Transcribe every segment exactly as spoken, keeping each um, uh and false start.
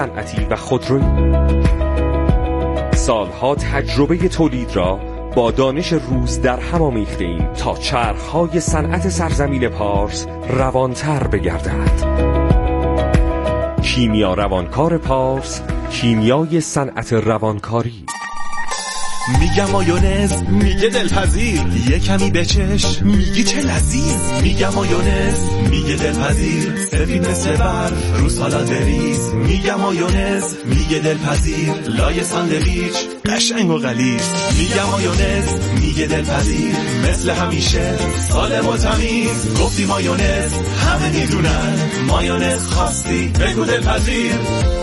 صنعتی و خودرویی. سالها تجربه تولید را با دانش روز در هم آمیخته‌ایم تا چرخ‌های صنعت سرزمین پارس روانتر بگردد. کیمیا روانکار پارس، کیمیای صنعت روانکاری. میگم مایونز، میگه دلپذیر، یه کمی بچش، میگی چه لذیذ. میگم مایونز، میگه دلپذیر، سفید مثل برف رو سالاد بریز. میگم مایونز، میگه دلپذیر، لای ساندویچ قشنگ و غلیظ. میگم مایونز، میگه دلپذیر، مثل همیشه سالم و تمیز. گفتی مایونز، همه میدونن مایونز خواستی بگو دلپذیر.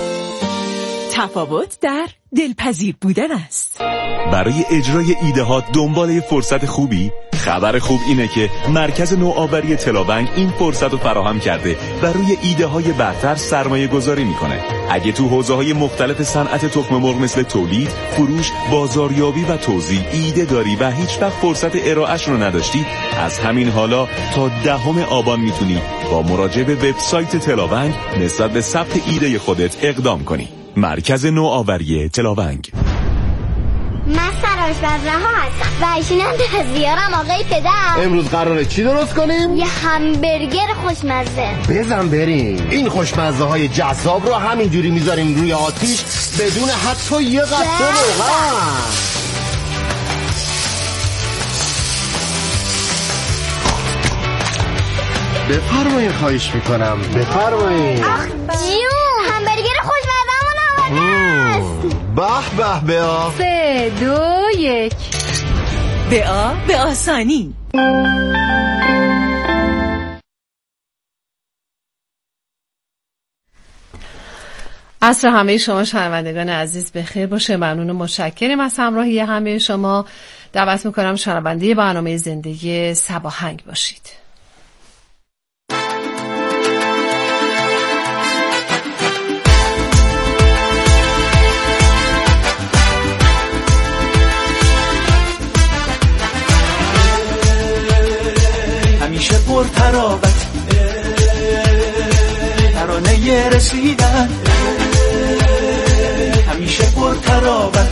تفاوت در دلپذیر بودن است. برای اجرای ایده ها دنبال یه فرصت خوبی؟ خبر خوب اینه که مرکز نوآوری تلاونگ این فرصت رو فراهم کرده و روی ایده های برتر سرمایه گذاری میکنه. اگه تو حوزه های مختلف صنعت تخم مرغ مثل تولید، فروش، بازاریابی و توزیع ایده داری و هیچ وقت فرصت ارائهش رو نداشتی، از همین حالا تا دهم آبان میتونی با مراجعه به وبسایت تلاونگ نسبت به ثبت ایده خودت اقدام کنی. مرکز نوآوری تلاونگ. من سرآشپزها هستم و ایشونم دستیارم آقای پدر. امروز قراره چی درست کنیم؟ یه همبرگر خوشمزه. بزن بریم. این خوشمزه های جذاب رو همینجوری میذاریم روی آتیش بدون حتی یه قطره روغن. بفرمایید، خواهش میکنم بفرمایید. آخ جون، همبرگر خوشمزه‌مون آماده است. به به بیا. سه دو یک. بیا به آسانی. عصر همه شما شنوندگان عزیز بخیر باشه. ممنون و متشکرم از همراهی همه شما. دعوت میکنم شنونده برنامه زندگی صباهنگ باشید. همیشه پر تراوت ترانه رسیدن، همیشه پر تراوت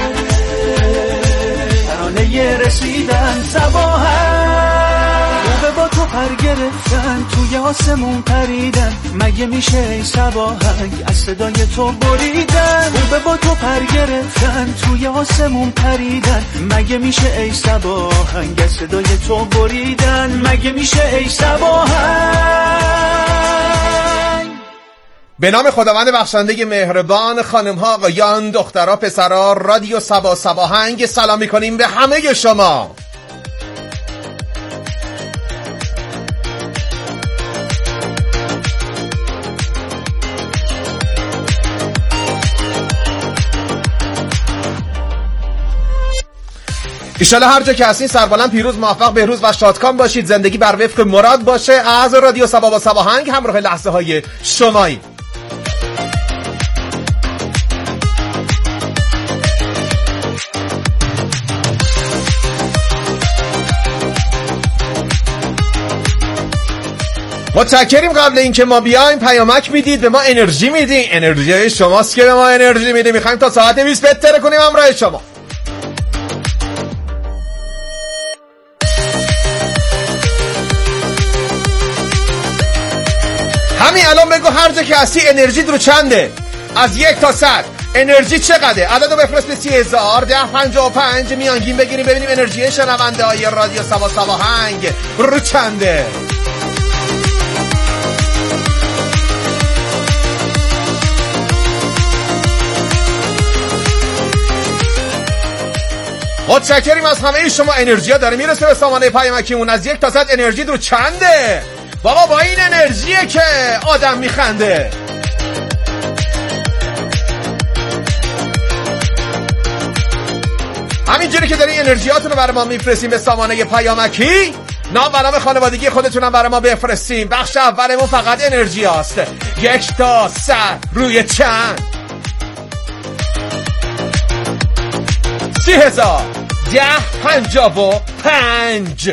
ترانه رسیدن. صباحن خوبه با تو پر گرفتن، توی آسمون پریدن. مگه میشه ای صباحنگ از صدای تو بریدن؟ خوبه با تو پر گرفتن، توی آسمون پریدن. مگه میشه ای صباحنگ از صدای تو بریدن؟ مگه میشه ای صباحنگ؟ به نام خداوند بخشنده مهربان، خانم‌ها، آقایان، دخترها، پسرها، رادیو سبا صباهنگ سلام می‌کنیم به همه شما. ایشالا هر جا که هستین سربلند، پیروز، موفق، بهروز و شادکام باشید. زندگی بر وفق مراد باشه. از رادیو سبا با صباهنگ همراه لحظه های شمایی. متشکریم. قبل اینکه ما بیایم پیامک میدید، به ما انرژی میدین. انرژی شماست که به ما انرژی میده. میخوایم تا ساعت بیست بهتر کنیم همراه شما. همین الان بگو هر جا که هستی انرژی رو چنده؟ از یک تا صد انرژی چقدره؟ عددو بفرست به سی هزار ده پنجاه و پنج میانگین بگیریم ببینیم انرژی شنونده های رادیو سبا صباهنگ رو چنده. متشکریم از همه شما. انرژی ها داره میرسه به سامانه پیامکیمون. از یک تا صد انرژی رو چنده؟ بابا با این انرژیه که آدم میخنده. همینجوری که داری انرژیاتون رو برای ما میفرستیم به سامانه پیامکی، نام و نام خانوادگی خودتونم برای ما بفرستیم. بخش اولمون فقط انرژی هاست. یک تا صد روی چند؟ سی هزار ده پنجاه و پنج.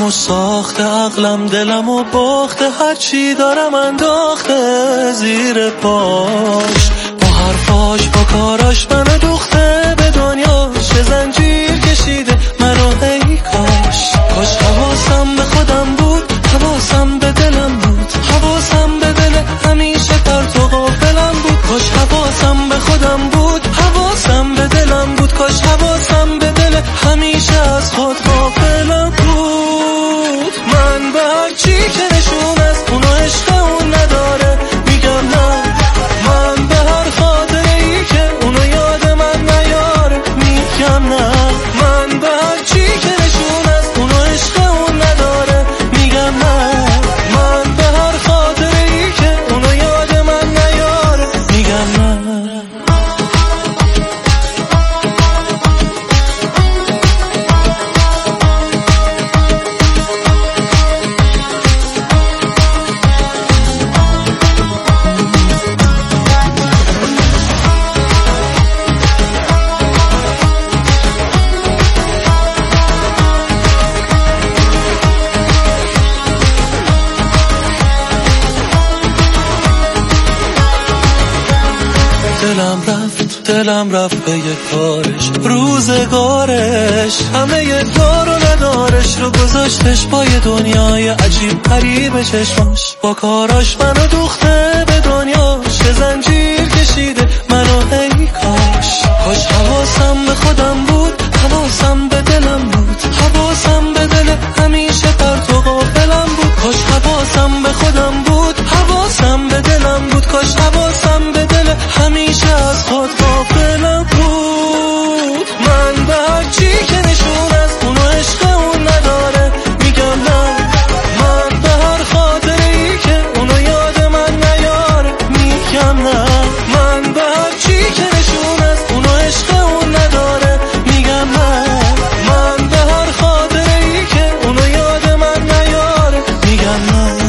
منو ساخته، عقلم دلم و باخته، هرچی دارم انداخته زیر پاش. با حرفاش با کاراش منو دوخته به دنیا، چه زنجیر کشیده منو ای کاش. کاش حواسم به خودم بود، حواسم به دلم بود، حواسم به دل همیشه پرت و غافلم بود. کاش حواسم به خودم بود، حواسم به دلم بود، کاش حواسم به دل همیشه از خود غافلم بود. من به هر چی که نشون از اونو عشق اون نداره میگم نه، من به هر خاطره ای که اونو یاد من نیاره میگم نه، من به هر چی که نشون از اونو عشق اون نداره میگم نه، من به هر خاطره ای که اونو یاد من نیاره میگم نه. دلم رفت دلم رفت به یک کارش، روزگارش همه یه دار و ندارش رو گذاشتش با یه دنیای عجیب غریب چشماش. با کاراش منو دوخته به دنیا، چه زنجیر کشیده منو ای کاش. کاش حواسم به خودم بود، حواسم به دلم بود، حواسم به دل همیشه پرت و غافلم بود. کاش حواسم به خودم بود، حواسم به دلم بود، کاش حواسم به دل همیشه از خود غافلم بود. من به هر چی که نشون از اونو عشق اون نداره میگم نه، من به هر خاطره ای که اونو یاد من نیاره میگم نه، من به هر چی که نشون از اونو عشق اون نداره میگم نه، من به هر خاطره ای که اونو یاد من نیاره میگم نه.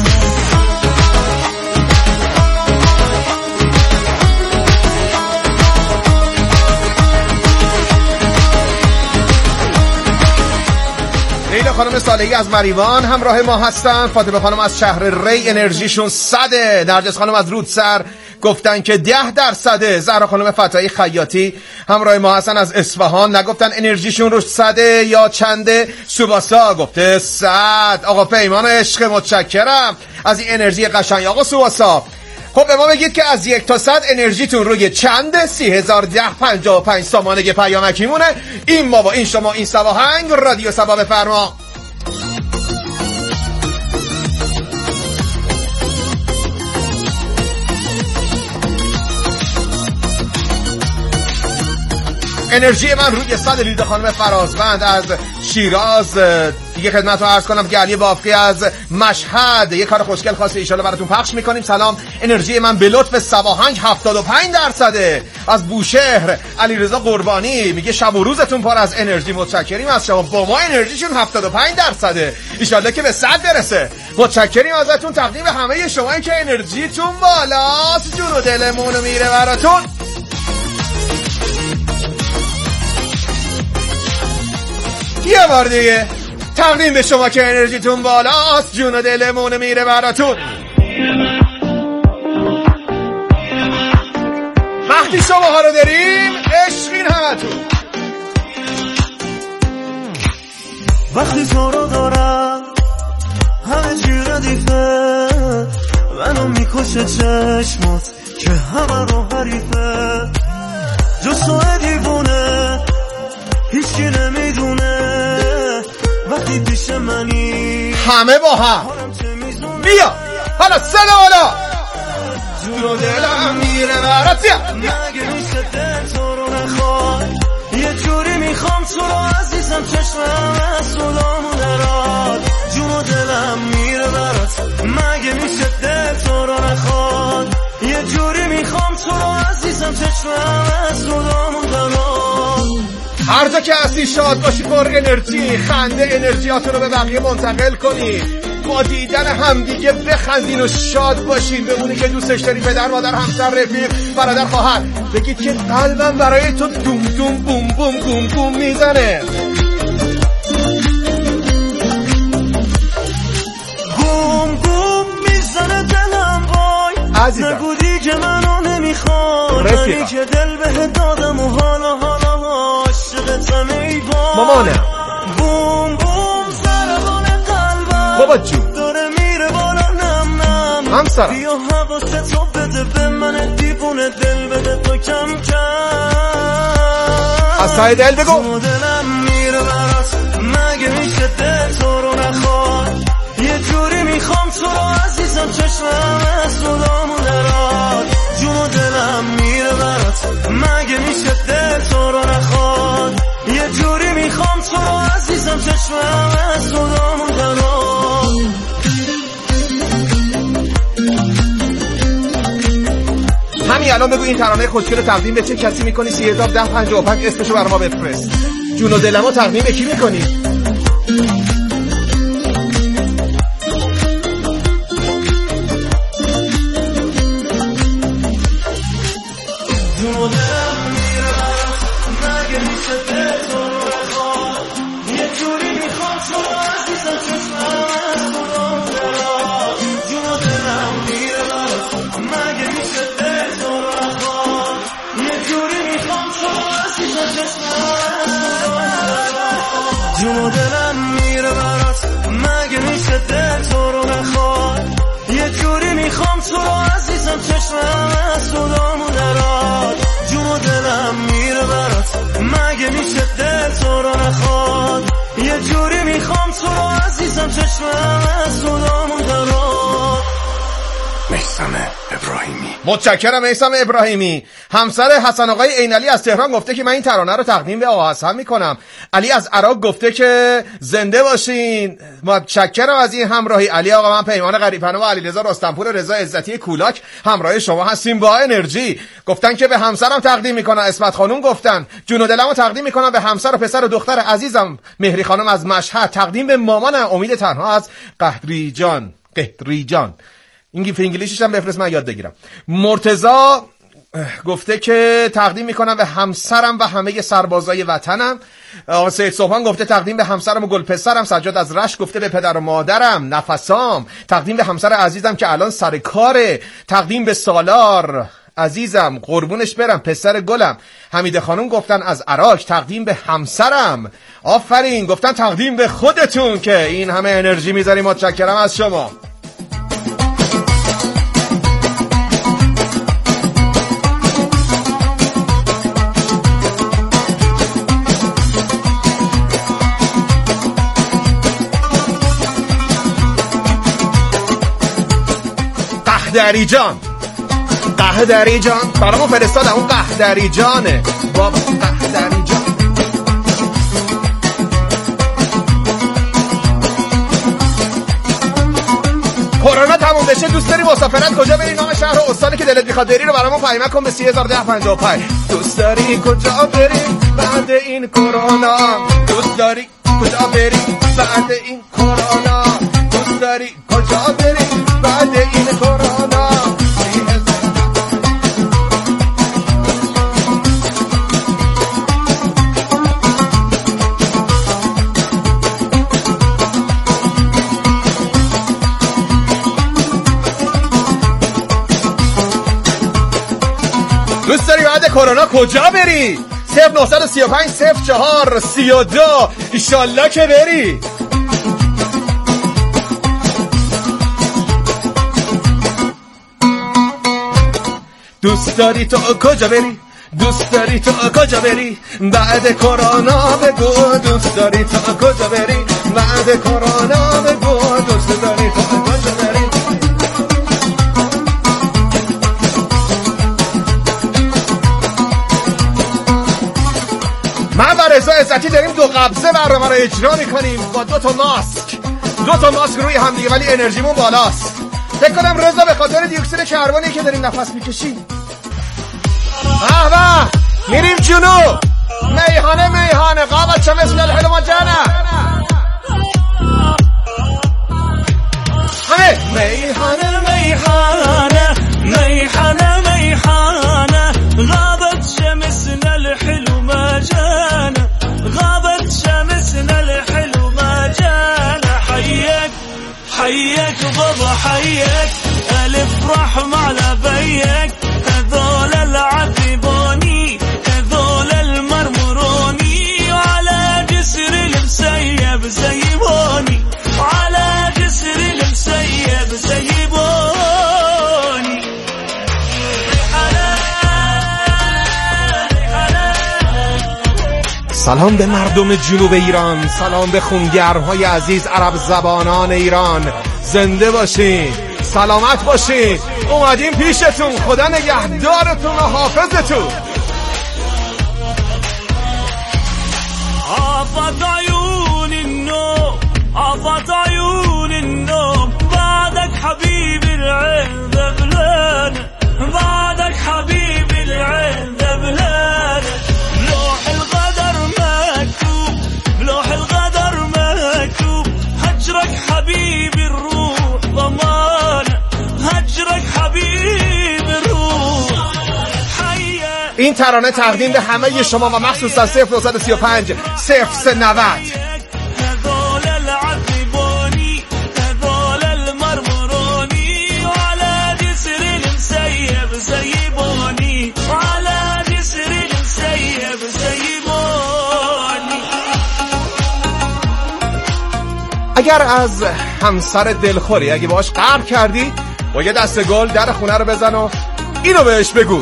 لیلا خانم صالحی از مریوان همراه ما هستن، فاطمه خانم از شهر ری انرژیشون صده، نرجس خانم از رودسر گفتن که ده درصده، زهرا خانم فتایی خیاطی همراه ما هستن از اصفهان، نگفتن انرژیشون رو صده یا چنده. سوباسا گفته صد. آقا پیمان عشق متشکرم از این انرژی قشنگ آقا سوباسا. خب به ما بگید که از یک تا صد انرژیتون روی چنده؟ سی هزار ده پنجاه و پنج سامانه پیامکی مونه. این ما با این شما این سواهنگ رادیو سبا بفرما. انرژی من روی صد. لیدا خانم فرازوند از شیراز دیگه خدمت رو عرض کنم که علی بافقی از مشهد یه کار خوشگل خاصه ایشالا براتون پخش میکنیم. سلام، انرژی من به لطف سواهنگ هفتاد و پنج درصده. از بوشهر علیرضا قربانی میگه شب و روزتون پر از انرژی، متشکریم از شما. با ما انرژیشون هفتاد و پنج درصده، ایشالا که به صد برسه. متشکریم ازتون. تقدیم همه شما که انرژیتون بالاست، جون و دلمون میره براتون. یه بار دیگه تقدیم به شما که انرژیتون بالاست، جون و دلمون میره براتون. وقتی شما ها رو داریم عشقین همتون. وقتی تو رو دارم همه چی ردیفه، منو میکشه چشمات که همه رو حریفه. جز تو دیوونه هیچکی نمیدونه وقتی پیش منی، همه با هم بیا حالا سلام حالا جون و دلم میره برات. مگه میشه دل تو رو نخواد، یه جوری میخوام تو رو عزیزم، چشمم از صدامو نراد. جون و دلم میره برات، مگه میشه دل تو رو نخواد، یه جوری میخوام تو رو عزیزم، چشمم از صدامو نراد. هر جا که هستی شاد باشی، پر انرژی، خنده انرژیاتون رو به بقیه منتقل کنی. با دیدن همدیگه بخندین و شاد باشین. بمونی که دوستش داری، پدر مادر همسر رفیق برادر خواهر، بگید که قلبم برای تو دوم دوم بوم بوم بوم بوم میزنه. عزیزم. نبودی که منو نمیخواد که دل بهت دادم و حالا حالا عاشقتم ای بابا. مامانم بوم بوم ضربان قلبم بابا جون داره میره بالا نم نم. همسرم بیا حواستو بده به من دیوونه دل بده تو کم کم. از ته دل بگو دلم میره برات مگه میشه دل تو رو نخواد. یه جوری میخوام تو رو عزیزم چشمم از صدامون دراد. جون و دلم میره برات مگه میشه دل تو رو نخواد. یه جوری میخوام تو رو عزیزم چشمم از صدامون دراد. همین الان بگو این ترانه خوشگل رو تقدیم به چه کسی میکنی؟ سی هزار ده پنجاه و پنج اسمشو برای ما بفرست. جون و دلمو تقدیم به کی میکنی؟ جون و دلم میره برات مگه میشه دل تو رو نخواد. یه جوری میخوام تو رو عزیزم چشمم از صدامون دراد. جون و دلم میره برات مگه میشه دل تو رو نخواد. یه جوری میخوام تو رو عزیزم چشمم از صدامون دراد. میثم ابراهیمی. متشکرم میثم ابراهیمی. همسر حسن آقای عینعلی از تهران گفته که من این ترانه رو تقدیم به آقا حسن میکنم. علی از عراق گفته که زنده باشین. متشکرم از این همراهی. علی آقا من پیمان غریب‌پناه و علیرضا رستمپور رضا عزتی کولاک همراه شما هستیم با انرژی. گفتن که به همسرم تقدیم میکنن. اسمت خانم گفتن جون و دلمو تقدیم میکنم به همسر و پسر و دختر عزیزم. مهری خانم از مشهد تقدیم به مامانم امید تنها از قهریجان. قهریجان این انگلیسیش هم بفرست من یاد بگیرم. مرتضی گفته که تقدیم میکنم به همسرم و همه سربازای وطنم. آقا سید صبحان گفته تقدیم به همسرم و گل پسرم. سجاد از رشت گفته به پدر و مادرم نفسام. تقدیم به همسر عزیزم که الان سر کاره. تقدیم به سالار عزیزم قربونش برم پسر گلم. حمیده خانم گفتن از عراق تقدیم به همسرم. آفرین. گفتن تقدیم به خودتون که این همه انرژی میذاریم. متشکرم از شما. قهدری جان قهدری جان برامو فرستادم. اون قهدری جانه بابا. قهدری جان کرونا تموم بشه دوست داری مسافرت کجا بری؟ نام شهر و استانی که دلت میخواد بری رو برامون پیام کن به سی هزار ده پنجاه و پنج. دوست داری کجا بری بعد این کرونا؟ دوست داری کجا بری بعد این کرونا؟ دوست داری کجا بری بعد این کرونا؟ دوست داری بعد کرونا کجا بری؟ صفر نه سه پنج صفر چهار سی و دو ایشالله که بری. دوست داری تو کجا بری؟ دوست داری تو کجا بری بعد کرونا؟ بگو دوست داری تو کجا بری بعد کرونا؟ بگو دوست داری تو کجا بری. من و رضا عزتی داریم دو قبضه برنامه رو اجرا میکنیم با دو تا ماسک. دو تا ماسک روی هم دیگه ولی انرژیمون بالاست. فکر کنم رضا به خاطر دی اکسید کربنی که داریم نفس میکشیم. احبا میریم جنوب. میهانه میهانه قابل چه مثل الحلم و جنه. همه میهانه میهانه میهانه میهانه غابت شمسنا الحلو ما جانا. غابت شمسنا الحلو ما جانا. حيك حيك بابا حيك الف رحمة على سلام به مردم جنوب ایران، سلام به خونگرم‌های عزیز عرب زبانان ایران. زنده باشین، سلامت باشین، اومدیم پیشتون، خدا نگهدارتون و حافظتون. عافت عيون النوم عافت عيون النوم بعدك حبيبي العين ذبلان بعدك حبيبي العين ذبلان لوح القدر مكتوب لوح القدر مكتوب هجرك حبيبي الروح ضمان هجرك حبيبي الروح. این ترانه تقدیم به همه شما و مخصوصا صفر نهصد و سی و پنج صفر سه نود. اگر از همسر دلخوری اگه باش قهر کردی با یه دست گل در خونه رو بزن و اینو بهش بگو.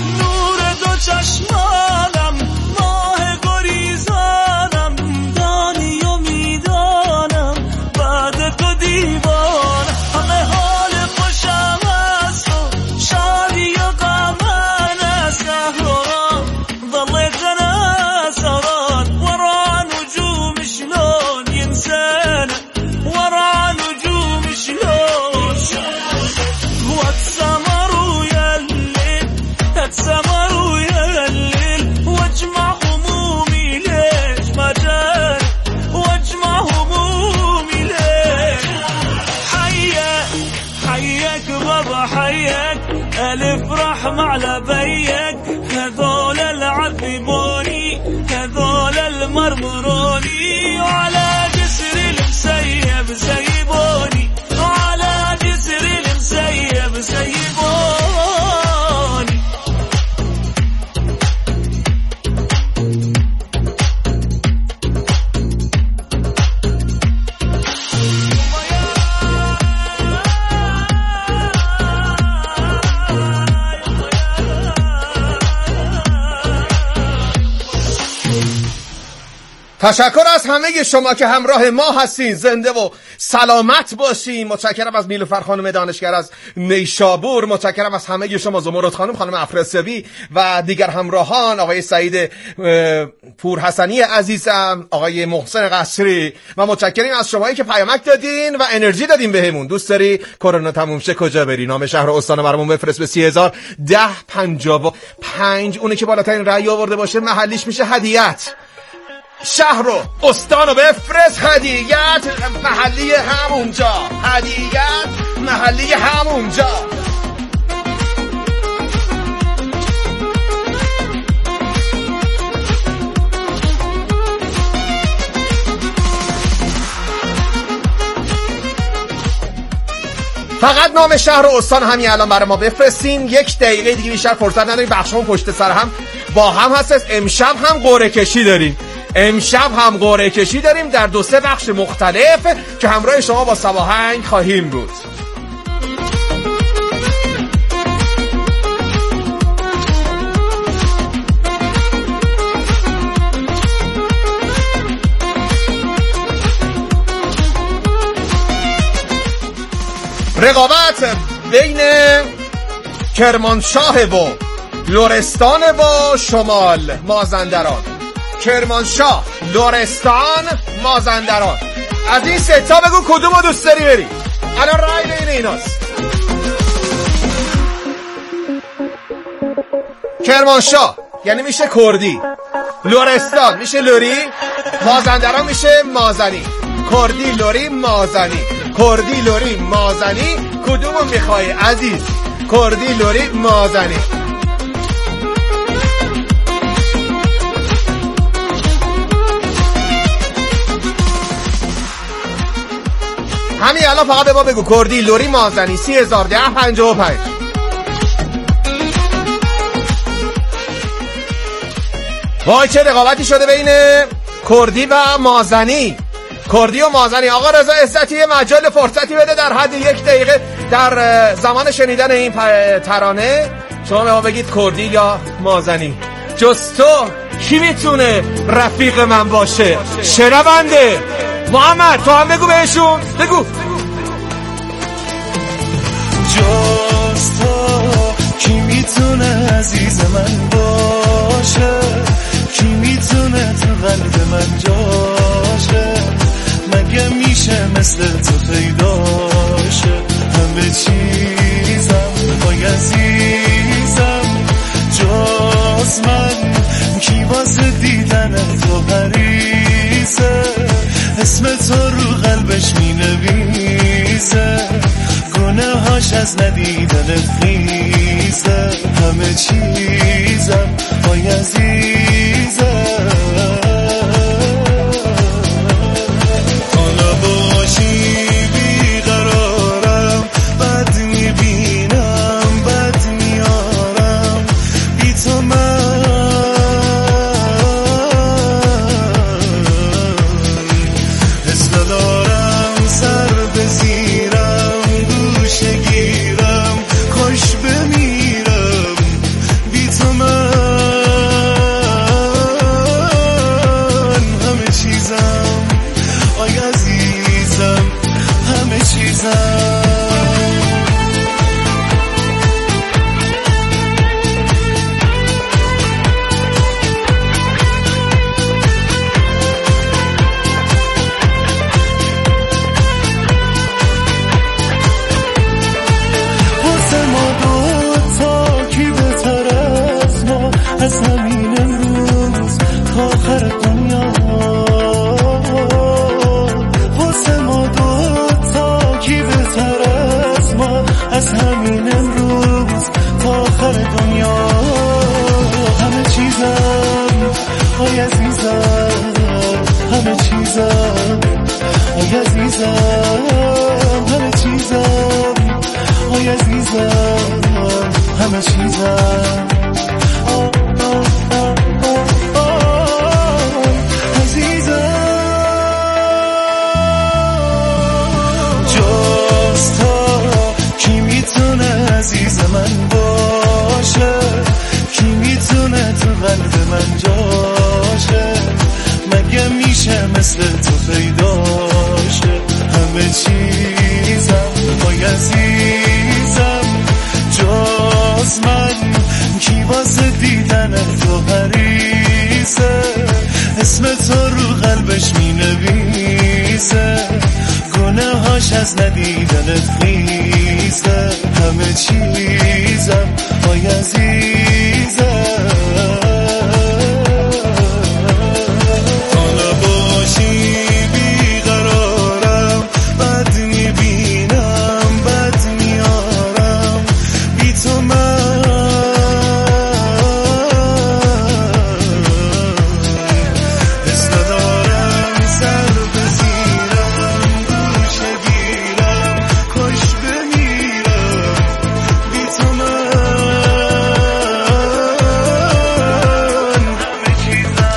چشمانم ماه گریزانم دانی و میدانم بعد تو دیوان همه حال خوشم است و شادی و غمم است اهرام ظليت انا سهران ورا نجوم شلون ينسان ورا نجوم شلون والسمر ويا الليل السمر ألف رحمة على بيك هذول العذبوني هذول المرمروني وعلى جسر المسيب سيبوني وعلى جسر المسيب سيبوني. تشکر از همه شما که همراه ما هستین. زنده و سلامت باشین. متشکرم از نیلوفر خانم دانشگر از نیشابور. متشکرم از همه شما، زمرد خانم، خانم افراسیابی و دیگر همراهان، آقای سعید پورحسنی عزیزم، آقای محسن قصری. و متشکریم از شمایی که پیامک دادین و انرژی دادین بهمون. دوست داری کرونا تموم شه کجا بری؟ نام شهر و استان برامون بفرست به سی هزار ده پنجاه و پنج. اونی که بالاترین رأی آورده باشه محلیش میشه هدیت. شهر و استان رو بفرست، هدیت محلی همونجا، هدیت محلی همونجا. فقط نام شهر و استان همین الان برای ما بفرستین. یک دقیقه دیگه بیشتر فرصت نداریم، بخشمون پشت سر هم با هم هست. امشب هم قرعه کشی داریم امشب هم قرعه کشی داریم در دو سه بخش مختلف که همراه شما با سواهنگ خواهیم بود. رقابت بین کرمانشاه و لرستان و شمال مازندران. کرمانشاه، لرستان، مازندران. از این سه تا بگو کدومو دوست داری بری. الان رای بین ایناست. کرمانشاه یعنی میشه کردی، لرستان میشه لری، مازندران میشه مازنی. کردی، لری، مازنی. کردی، لری، مازنی. کدومو میخوای عزیز؟ کردی، لری، مازنی. همین الان فقط به ما بگو کردی، لری، مازنی. سی هزار ده پنجاه و پنج. وای چه رقابتی شده بین کردی و مازنی. کردی و مازنی. آقا رضا عزتی مجال فرصتی بده در حد یک دقیقه در زمان شنیدن این ترانه شما به ما بگید کردی یا مازنی. جز تو کی میتونه رفیق من باشه؟ شنونده محمد تو هم بگو بهشون، بگو. جز تو کی میتونه عزیز من باشه؟ کی میتونه تو قلب من جاشه؟ مگه میشه مثل تو پیداشه؟ همه چیزم وای عزیزم جز من کی واسه دیدن تو پریزه؟ اسم تو رو قلبش می نویسه، گناه هاش از ندیدنت خیزه. همه چیزم وای عزیزم حالا باشی بیقرارم، بد میبینم بد میارم بی تو من حس ندارم سر بزیرم گوشه گیرم خوش بمیرم بی تو من همه چیزم آی عزیزم همه چیزم واسه ما دوتا کی بهتر از ما، از همین امروز تا آخر دنیا. واسه ما دوتا کی بهتر از ما، از همین امروز تا آخر دنیا. همه چیزم آی عزیزم همه چیزم آی عزیزم همه چیزم آی عزیزم همه چیزم آه آه آه آه آه عزیزم جز تو کی میتونه عزیز من باشه؟ کی میتونه تو قلب من جاشه؟ مگه میشه مثل تو پیداشه؟ همه چیزم وای عزیزم جز من کی واسه دیدن تو پریزه؟ اسم تو رو قلبش می نویسه، گناه هاش از ندیدنت خیزه. همه چیزم وای عزیزم حالا باشی بیقرارم، بد میبینم بد میارم بی تو من حس ندارم سر بزیرم گوشه گیرم خوش بمیرم بی تو من همه چیزم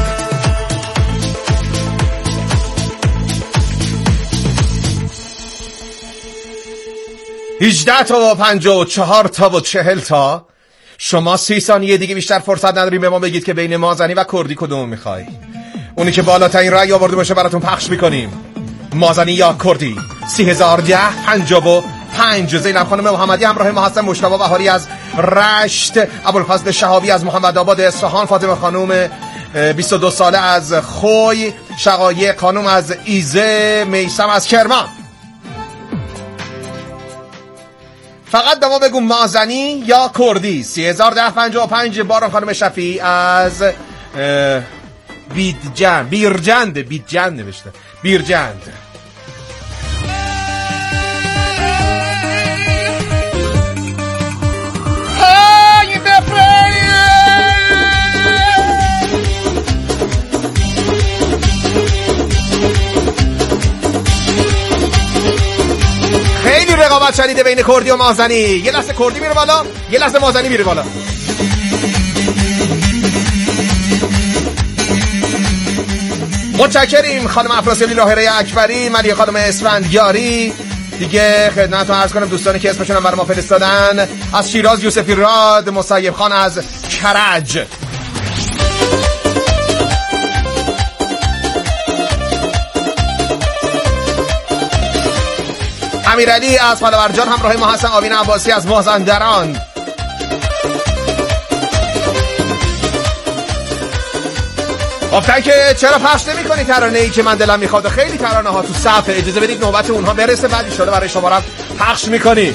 هجده تا و پنجاه و چهار تا و چهل تا. شما سی ثانیه دیگه بیشتر فرصت نداریم به ما بگید که بین مازنی و کردی کدوم میخوای. اونی که بالاترین رأی آورده باشه براتون پخش میکنیم. مازنی یا کردی. سی هزار ده پنجاه و پنج. زینب خانم محمدی همراه ما هستن. مجتبی بهاری از رشت، ابوالفضل شهابی از محمد آباد اصفهان، فاطمه خانم بیست و دو ساله از خوی، شقایق خانم از ایزه، میثم از کرمان. فقط به ما بگو مازنی یا کردی. سی هزار ده پنجاه و پنج. باران خانم شفیع از بیدجند بیرجند بیدجند نوشته بیرجند. خیلی رقابت شدیده بین کردی و مازنی. یه لحظه کردی میره بالا، یه لحظه مازنی میره بالا. متشکریم خانم افراسیابی لاهره اکبری، ملیه خانم اسفندیاری. دیگه خدمتتون عرض کنم دوستانی که اسمشون هم برای ما فرستادن. از شیراز یوسفی راد، مصیب خان از کرج. امیرعلی از پالورجان همراه ما هستن. آبین عباسی از مازندران. گفتن که چرا پخش نمی کنی ترانه ای که من دلم میخواد. خیلی ترانه ها تو صفحه، اجازه بدید نوبت اونها برسه، بعد ان برای شما هم پخش میکنی.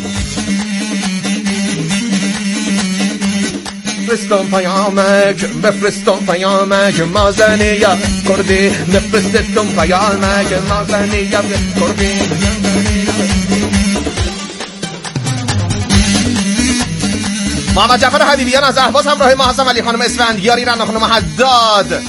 بفرستم پیامک بفرستم پیامک مازنی یا کردی، بفرستم پیامک مازنی یا کردی. محمد جعفر حبیبیان از اهواز همراه ما هستم. علی خانم اسفندیاری، رنا خانم حداد.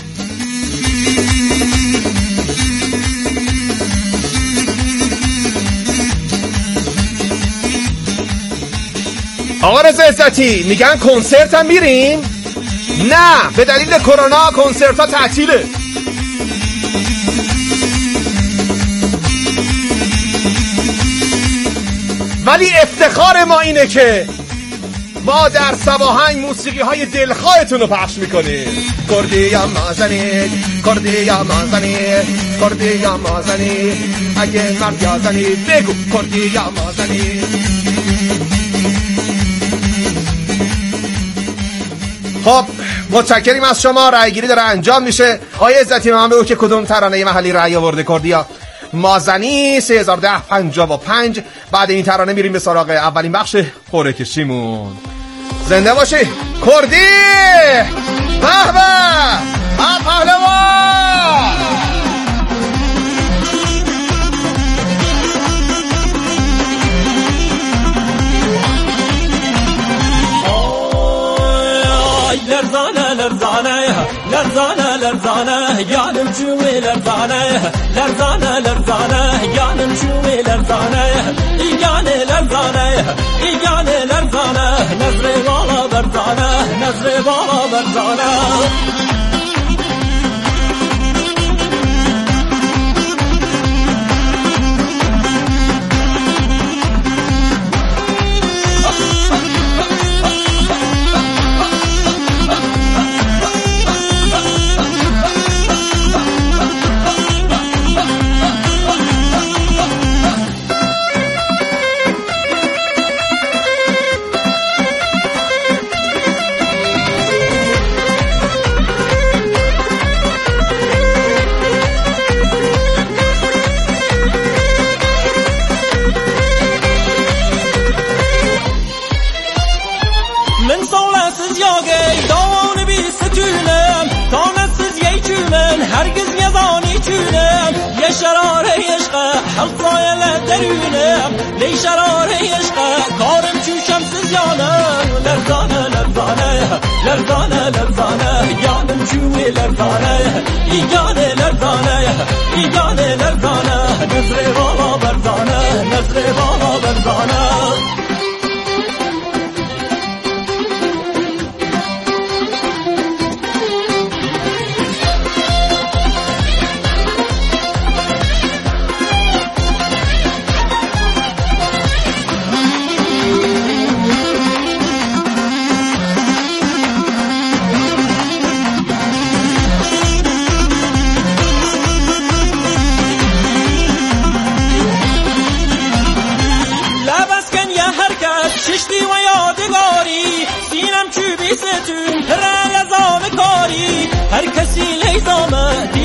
آقا رضا عزتی میگن کنسرت هم میریم؟ نه، به دلیل کرونا کنسرت ها تعطیله. ولی افتخار ما اینه که ما در سواهنگ موسیقی های دلخواهتون رو پخش میکنیم. کردی یا مازنی، کردی یا مازنی، کردی یا مازنی، اگه مرد یا زنی بگو کردی یا مازنی. خب متشکریم از شما. رأی گیری داره انجام میشه. آقای عزتی من بگو که کدوم ترانه محلی رأی آورده، کردی یا مازنی؟ سه هزار و ده پنجاه و پنج. بعد این ترانه میریم به سراغ اولین بخش قرعه کشیمون. زنده باشی کردی. به به ها پهلوان. لرزانه لرزانه لرزانه لرزانه جانم شوي لرزانه لرزانه لرزانه جانم شوي لرزانه ایجانه لرزانه ایجانه لرزانه نظر بالا برزانه نظر بالا برزانه. شرار عشق حلقای درونم لی شرار عشق کارم چوشم سزیانم لرزانه لرزانه لرزانه لرزانه جانم چوی لرزانه ایجانه لرزانه ایجانه لرزانه نظر بالا برزانه نظر بالا برزانه. هر کسی لیزامه